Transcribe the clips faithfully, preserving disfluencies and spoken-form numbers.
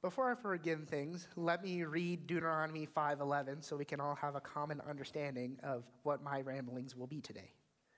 Before I begin things, let me read Deuteronomy five eleven so we can all have a common understanding of what my ramblings will be today.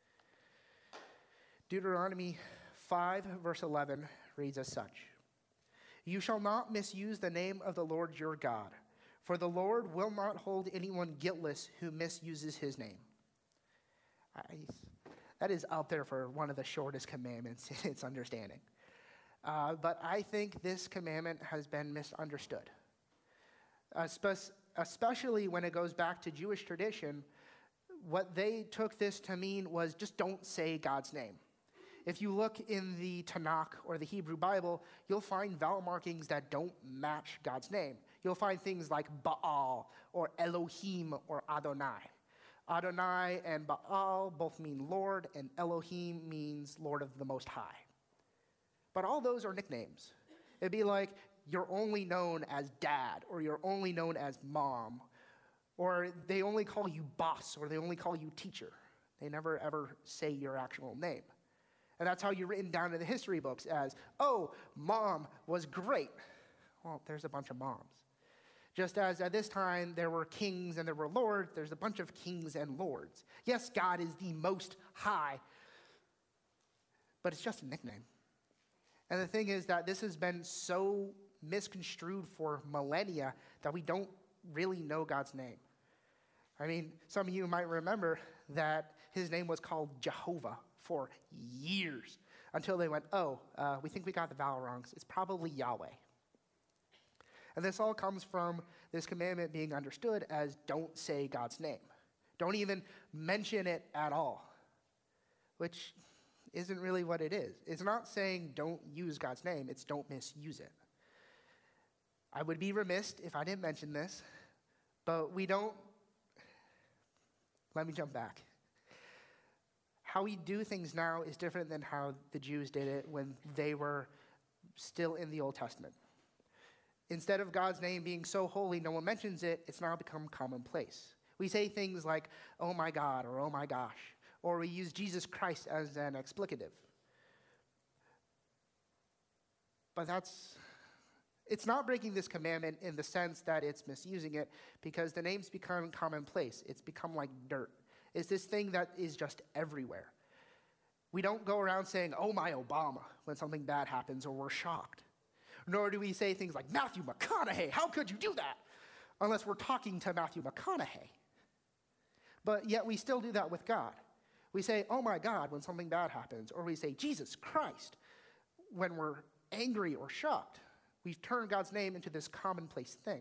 Deuteronomy five, verse eleven reads as such: "You shall not misuse the name of the Lord your God, for the Lord will not hold anyone guiltless who misuses his name." I, that is out there for one of the shortest commandments in its understanding. Uh, but I think this commandment has been misunderstood, uh, spe- especially when it goes back to Jewish tradition. What they took this to mean was just don't say God's name. If you look in the Tanakh or the Hebrew Bible, you'll find vowel markings that don't match God's name. You'll find things like Baal or Elohim or Adonai. Adonai and Baal both mean Lord, and Elohim means Lord of the Most High. But all those are nicknames. It'd be like you're only known as dad, or you're only known as mom, or they only call you boss, or they only call you teacher. They never ever say your actual name. And that's how you're written down in the history books as, oh, mom was great. Well, there's a bunch of moms. Just as at this time there were kings and there were lords, there's a bunch of kings and lords. Yes, God is the Most High, but it's just a nickname. And the thing is that this has been so misconstrued for millennia that we don't really know God's name. I mean, some of you might remember that his name was called Jehovah for years until they went, oh, uh, we think we got the vowel wrong. It's probably Yahweh. And this all comes from this commandment being understood as don't say God's name. Don't even mention it at all, which isn't really what it is. It's not saying don't use God's name, it's don't misuse it. I would be remiss if I didn't mention this, but we don't, let me jump back. How we do things now is different than how the Jews did it when they were still in the Old Testament. Instead of God's name being so holy no one mentions it, it's now become commonplace. We say things like, oh my God, or oh my gosh, or we use Jesus Christ as an explicative. But that's, it's not breaking this commandment in the sense that it's misusing it, because the name's become commonplace. It's become like dirt. It's this thing that is just everywhere. We don't go around saying, oh my Obama, when something bad happens or we're shocked. Nor do we say things like, Matthew McConaughey, how could you do that? Unless we're talking to Matthew McConaughey. But yet we still do that with God. We say, oh my God, when something bad happens, or we say, Jesus Christ, when we're angry or shocked. We've turned God's name into this commonplace thing.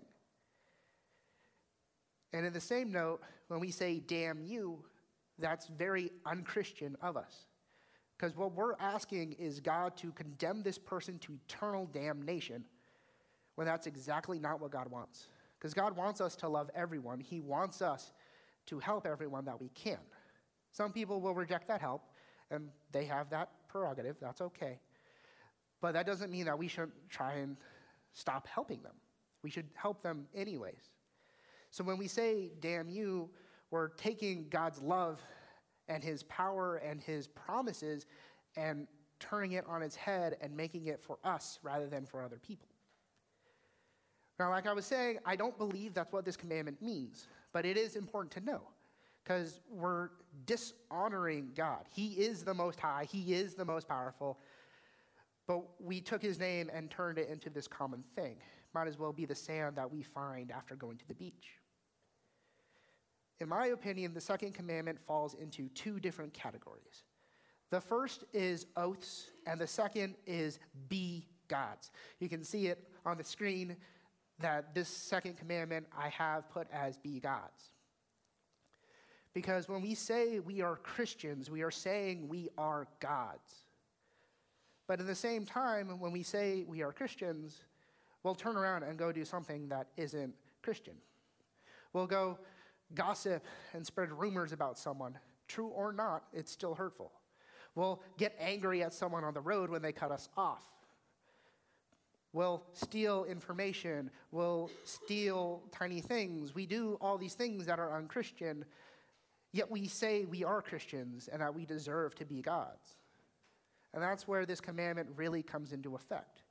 And in the same note, when we say, damn you, that's very unchristian of us. Because what we're asking is God to condemn this person to eternal damnation, when that's exactly not what God wants. Because God wants us to love everyone. He wants us to help everyone that we can. Some people will reject that help, and they have that prerogative. That's okay. But that doesn't mean that we shouldn't try and stop helping them. We should help them anyways. So when we say, damn you, we're taking God's love and his power and his promises and turning it on its head and making it for us rather than for other people. Now, like I was saying, I don't believe that's what this commandment means, but it is important to know, because we're dishonoring God. He is the Most High. He is the most powerful. But we took his name and turned it into this common thing. Might as well be the sand that we find after going to the beach. In my opinion, the second commandment falls into two different categories. The first is oaths, and the second is be gods. You can see it on the screen that this second commandment I have put as be gods. Because when we say we are Christians, we are saying we are gods. But at the same time, when we say we are Christians, we'll turn around and go do something that isn't Christian. We'll go gossip and spread rumors about someone. True or not, it's still hurtful. We'll get angry at someone on the road when they cut us off. We'll steal information. We'll steal tiny things. We do all these things that are unchristian, yet we say we are Christians and that we deserve to be gods. And that's where this commandment really comes into effect.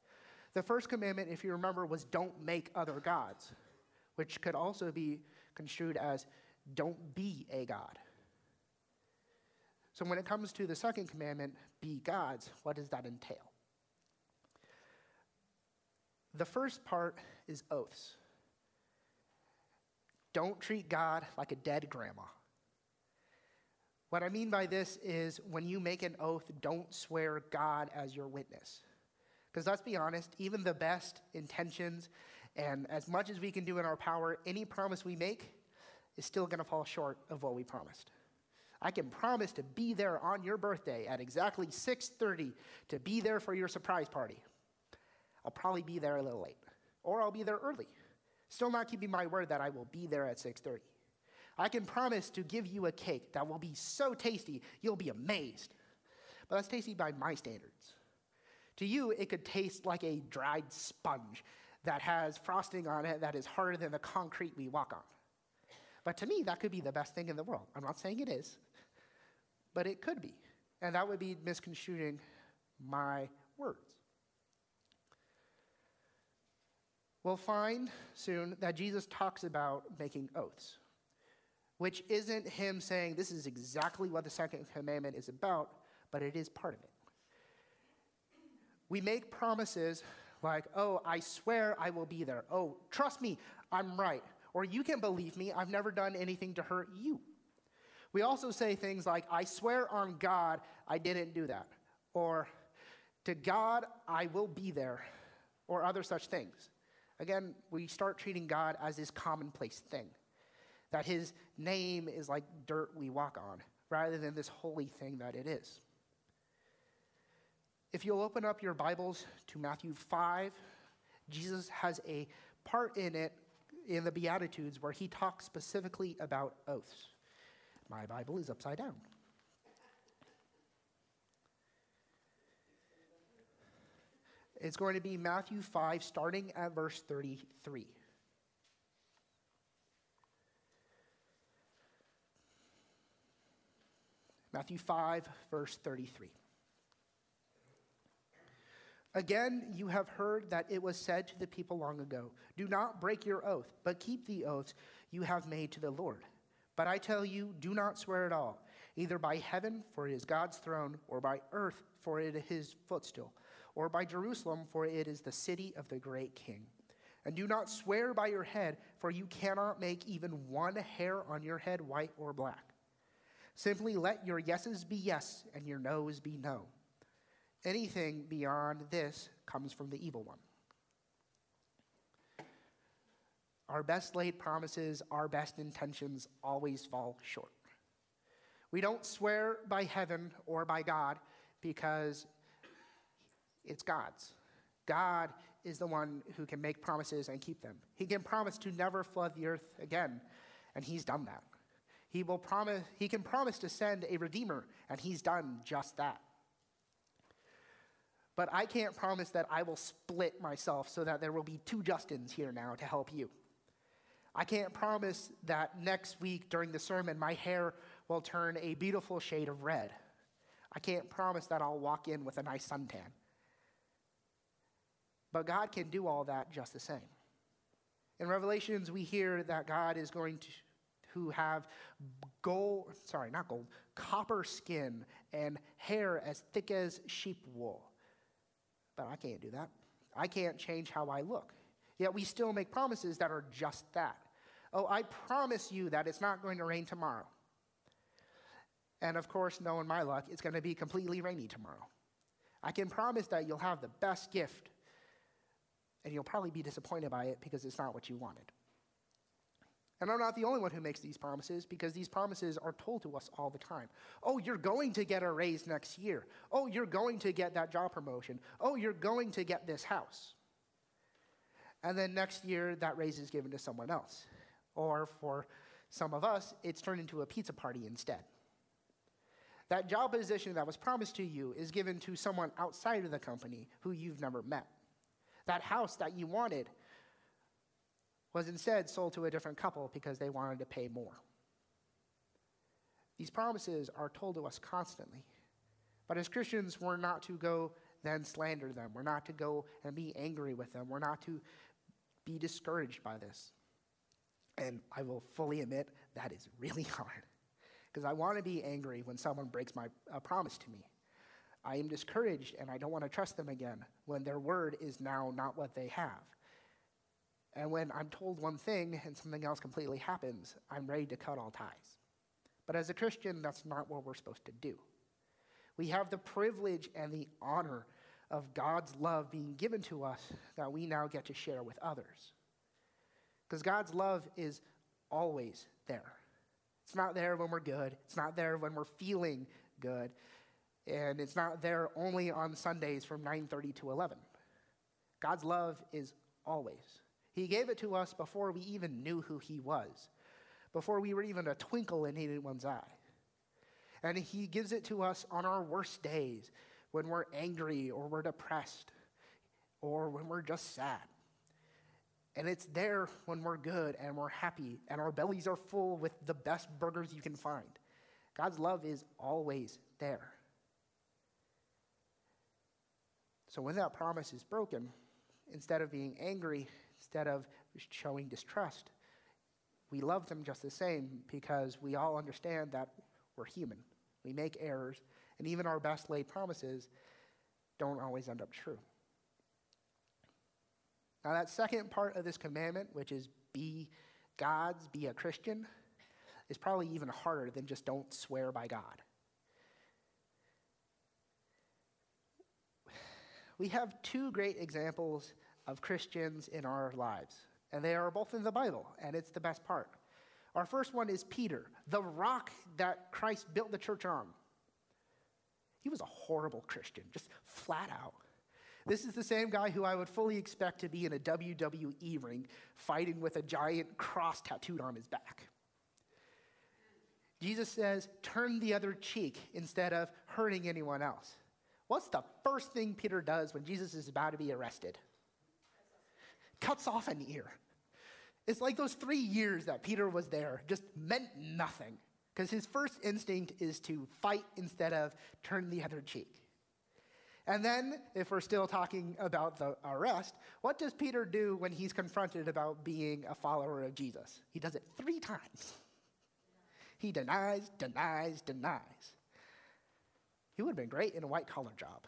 The first commandment, if you remember, was don't make other gods, which could also be construed as don't be a god. So when it comes to the second commandment, be gods, what does that entail? The first part is oaths. Don't treat God like a dead grandma. What I mean by this is when you make an oath, don't swear God as your witness. Because let's be honest, even the best intentions and as much as we can do in our power, any promise we make is still going to fall short of what we promised. I can promise to be there on your birthday at exactly six thirty to be there for your surprise party. I'll probably be there a little late, or I'll be there early. Still not keeping my word that I will be there at six thirty. I can promise to give you a cake that will be so tasty, you'll be amazed. But that's tasty by my standards. To you, it could taste like a dried sponge that has frosting on it that is harder than the concrete we walk on. But to me, that could be the best thing in the world. I'm not saying it is, but it could be. And that would be misconstruing my words. We'll find soon that Jesus talks about making oaths, which isn't him saying this is exactly what the second commandment is about, but it is part of it. We make promises like, oh, I swear I will be there. Oh, trust me, I'm right. Or you can believe me, I've never done anything to hurt you. We also say things like, I swear on God, I didn't do that. Or, to God, I will be there. Or other such things. Again, we start treating God as this commonplace thing. That his name is like dirt we walk on, rather than this holy thing that it is. If you'll open up your Bibles to Matthew five, Jesus has a part in it, in the Beatitudes, where he talks specifically about oaths. My Bible is upside down. It's going to be Matthew five, starting at verse thirty-three. Matthew five, verse thirty-three. Again, you have heard that it was said to the people long ago, do not break your oath, but keep the oaths you have made to the Lord. But I tell you, do not swear at all, either by heaven, for it is God's throne, or by earth, for it is his footstool, or by Jerusalem, for it is the city of the great king. And do not swear by your head, for you cannot make even one hair on your head white or black. Simply let your yeses be yes, and your noes be no. Anything beyond this comes from the evil one. Our best laid promises, our best intentions always fall short. We don't swear by heaven or by God because it's God's. God is the one who can make promises and keep them. He can promise to never flood the earth again, and he's done that. He will promise, he can promise to send a redeemer, and he's done just that. But I can't promise that I will split myself so that there will be two Justins here now to help you. I can't promise that next week during the sermon my hair will turn a beautiful shade of red. I can't promise that I'll walk in with a nice suntan. But God can do all that just the same. In Revelations, we hear that God is going to who have gold, sorry, not gold, copper skin and hair as thick as sheep wool. But I can't do that. I can't change how I look. Yet we still make promises that are just that. Oh, I promise you that it's not going to rain tomorrow. And of course, knowing my luck, it's going to be completely rainy tomorrow. I can promise that you'll have the best gift, and you'll probably be disappointed by it because it's not what you wanted. And I'm not the only one who makes these promises, because these promises are told to us all the time. Oh, you're going to get a raise next year. Oh, you're going to get that job promotion. Oh, you're going to get this house. And then next year, that raise is given to someone else. Or for some of us, it's turned into a pizza party instead. That job position that was promised to you is given to someone outside of the company who you've never met. That house that you wanted was instead sold to a different couple because they wanted to pay more. These promises are told to us constantly. But as Christians, we're not to go then slander them. We're not to go and be angry with them. We're not to be discouraged by this. And I will fully admit that is really hard, because I want to be angry when someone breaks my uh, promise to me. I am discouraged, and I don't want to trust them again when their word is now not what they have. And when I'm told one thing and something else completely happens, I'm ready to cut all ties. But as a Christian, that's not what we're supposed to do. We have the privilege and the honor of God's love being given to us that we now get to share with others. Because God's love is always there. It's not there when we're good. It's not there when we're feeling good. And it's not there only on Sundays from nine thirty to eleven. God's love is always. He gave it to us before we even knew who he was, before we were even a twinkle in anyone's eye. And he gives it to us on our worst days, when we're angry or we're depressed or when we're just sad. And it's there when we're good and we're happy and our bellies are full with the best burgers you can find. God's love is always there. So when that promise is broken, instead of being angry, instead of showing distrust, we love them just the same, because we all understand that we're human. We make errors, and even our best laid promises don't always end up true. Now, that second part of this commandment, which is be God's, be a Christian, is probably even harder than just don't swear by God. We have two great examples of Christians in our lives, and they are both in the Bible, and it's the best part. Our first one is Peter, the rock that Christ built the church on. He was a horrible Christian, just flat out. This is the same guy who I would fully expect to be in a W W E ring fighting with a giant cross tattooed on his back. Jesus says, turn the other cheek instead of hurting anyone else. What's the first thing Peter does when Jesus is about to be arrested? Cuts off an ear. It's like those three years that Peter was there just meant nothing, because his first instinct is to fight instead of turn the other cheek. And then, if we're still talking about the arrest, what does Peter do when he's confronted about being a follower of Jesus? He does it three times. He denies, denies, denies. He would have been great in a white-collar job.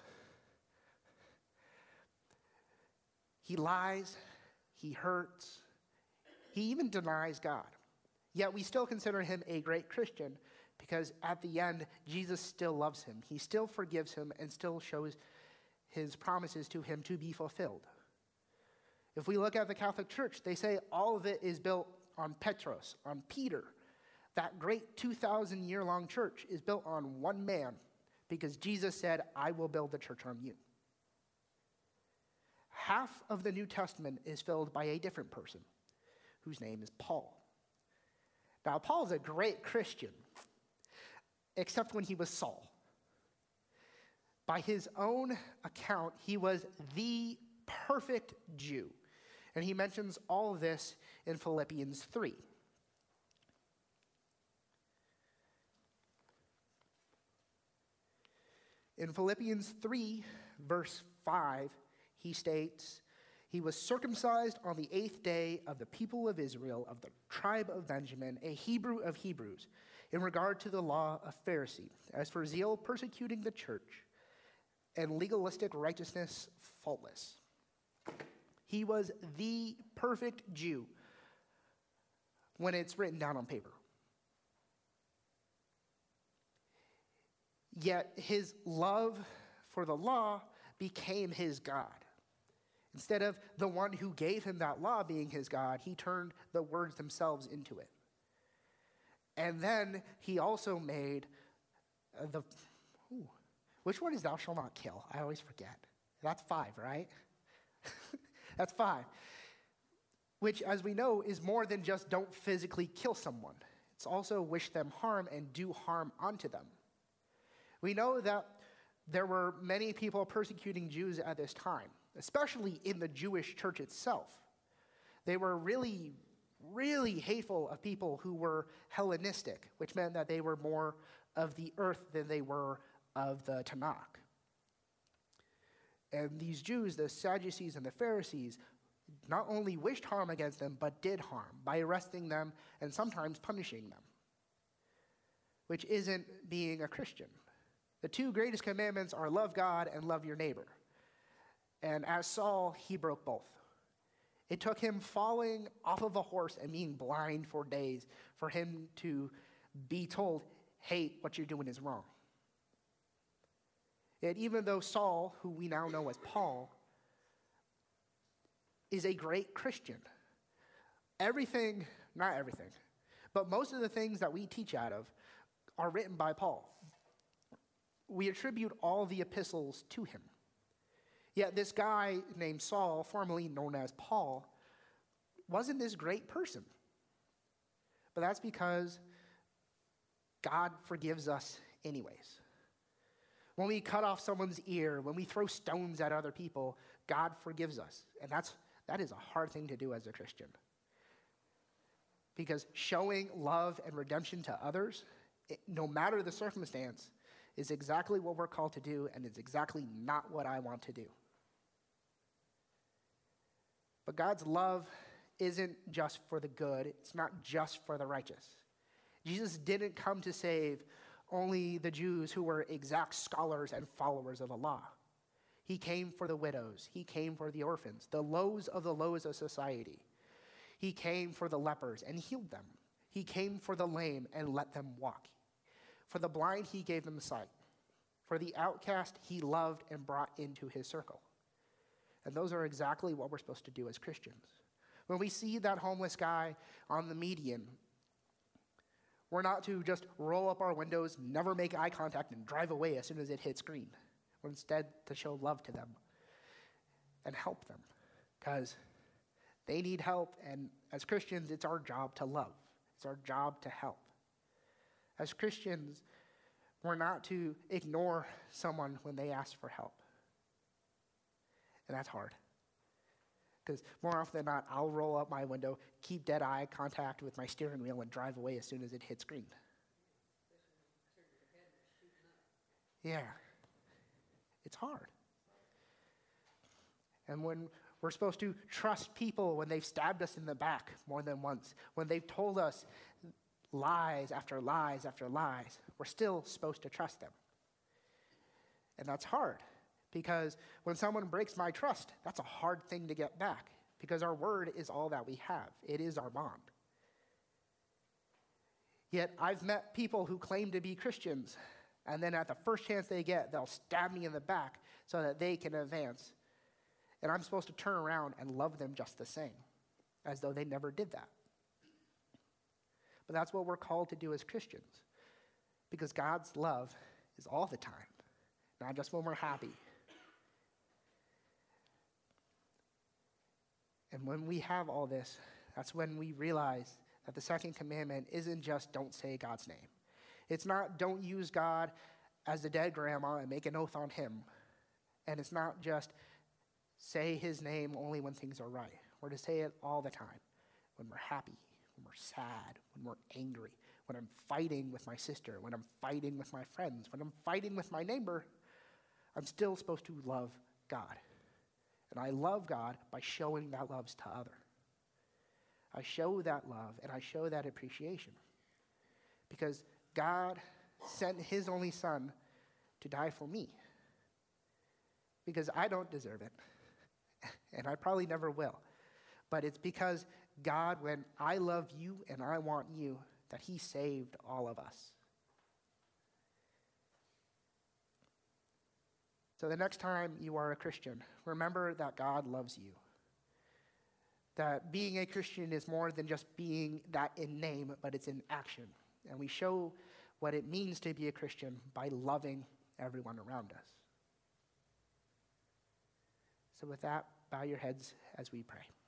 He lies, he hurts, he even denies God. Yet we still consider him a great Christian, because at the end, Jesus still loves him. He still forgives him and still shows his promises to him to be fulfilled. If we look at the Catholic Church, they say all of it is built on Petros, on Peter. That great two thousand year long church is built on one man, because Jesus said, I will build the church on you. Half of the New Testament is filled by a different person, whose name is Paul. Now, Paul is a great Christian, except when he was Saul. By his own account, he was the perfect Jew. And he mentions all of this in Philippians three. In Philippians three, verse five, he states, he was circumcised on the eighth day of the people of Israel, of the tribe of Benjamin, a Hebrew of Hebrews, in regard to the law of Pharisee, as for zeal persecuting the church, and legalistic righteousness faultless. He was the perfect Jew when it's written down on paper. Yet his love for the law became his God. Instead of the one who gave him that law being his God, he turned the words themselves into it. And then he also made uh, the, ooh, which one is thou shalt not kill? I always forget. That's five, right? That's five. Which, as we know, is more than just don't physically kill someone. It's also wish them harm and do harm unto them. We know that there were many people persecuting Jews at this time, especially in the Jewish church itself. They were really, really hateful of people who were Hellenistic, which meant that they were more of the earth than they were of the Tanakh. And these Jews, the Sadducees and the Pharisees, not only wished harm against them, but did harm by arresting them and sometimes punishing them, which isn't being a Christian. The two greatest commandments are love God and love your neighbor. And as Saul, he broke both. It took him falling off of a horse and being blind for days for him to be told, hey, what you're doing is wrong. Yet even though Saul, who we now know as Paul, is a great Christian, everything, not everything, but most of the things that we teach out of are written by Paul. We attribute all the epistles to him. Yet this guy named Saul, formerly known as Paul, wasn't this great person. But that's because God forgives us anyways. When we cut off someone's ear, when we throw stones at other people, God forgives us. And that's that is a hard thing to do as a Christian. Because showing love and redemption to others, it, no matter the circumstance, is exactly what we're called to do, and it's exactly not what I want to do. But God's love isn't just for the good. It's not just for the righteous. Jesus didn't come to save only the Jews who were exact scholars and followers of the law. He came for the widows. He came for the orphans, the lows of the lows of society. He came for the lepers and healed them. He came for the lame and let them walk. For the blind, he gave them sight. For the outcast, he loved and brought into his circle. And those are exactly what we're supposed to do as Christians. When we see that homeless guy on the median, we're not to just roll up our windows, never make eye contact, and drive away as soon as it hits green. We're instead to show love to them and help them, because they need help, and as Christians, it's our job to love. It's our job to help. As Christians, we're not to ignore someone when they ask for help. And that's hard. Because more often than not, I'll roll up my window, keep dead eye contact with my steering wheel, and drive away as soon as it hits green. Yeah. It's hard. And when we're supposed to trust people when they've stabbed us in the back more than once, when they've told us lies after lies after lies, we're still supposed to trust them. And that's hard, because when someone breaks my trust, that's a hard thing to get back, because our word is all that we have. It is our bond. Yet I've met people who claim to be Christians, and then at the first chance they get, they'll stab me in the back so that they can advance. And I'm supposed to turn around and love them just the same, as though they never did that. But that's what we're called to do as Christians, because God's love is all the time, not just when we're happy. And when we have all this, that's when we realize that the second commandment isn't just don't say God's name. It's not don't use God as the dead grandma and make an oath on him. And it's not just say his name only when things are right. We're to say it all the time. When we're happy, when we're sad, when we're angry, when I'm fighting with my sister, when I'm fighting with my friends, when I'm fighting with my neighbor, I'm still supposed to love God. And I love God by showing that love to others. I show that love and I show that appreciation. Because God sent his only son to die for me. Because I don't deserve it. And I probably never will. But it's because God, when I love you and I want you, that he saved all of us. So the next time you are a Christian, remember that God loves you. That being a Christian is more than just being that in name, but it's in action. And we show what it means to be a Christian by loving everyone around us. So with that, bow your heads as we pray.